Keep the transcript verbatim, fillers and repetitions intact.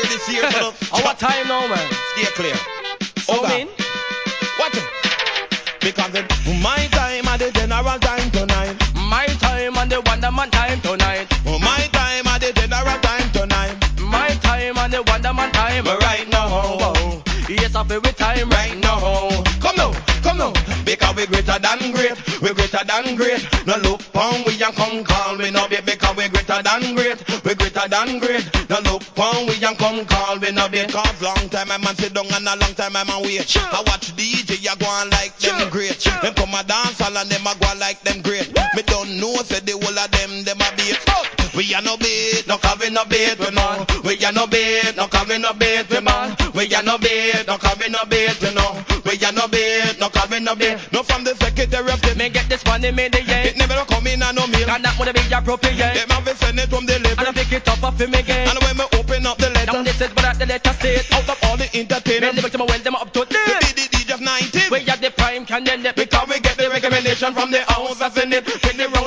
this year. Our time now, man. Stay clear. So Okay. mean? Watch it. Because it, my time and the general time tonight. My time and the Wonder Man time tonight. My time and the general time tonight. My time and the Wonder Man time Right now. Yes, I feel with time right now. Come now, come now. Because we greater than great. We greater than great. No look pon we and come call me no be because we greater than great. We greater than great. No look pon we and come call me no be because long time my man sit down and a long time my man wait. Sure. I watch D J ya go on like Sure. them great. Sure. Them come a dance all and them a go on like them great. Me don't know say the whole of them them a beat. We are no beat, no carry no beat, we know. We are no beat, no carry no beat, we man. We are no beat, no carry no beat, we know. We are no beat, no carry no beat. No from the secretary of the Me get this money, me the it yeah. never come in and no mail. And that would be appropriate. Them have to send it from the And I level. pick it up off him again. And when me open up the Now letter, this is what the letter says. out of all the Men entertainers, the victim when them up to we date. be the D J of nineteen. We have the prime candidate. Because we get the recommendation from the house of Senate. Take the round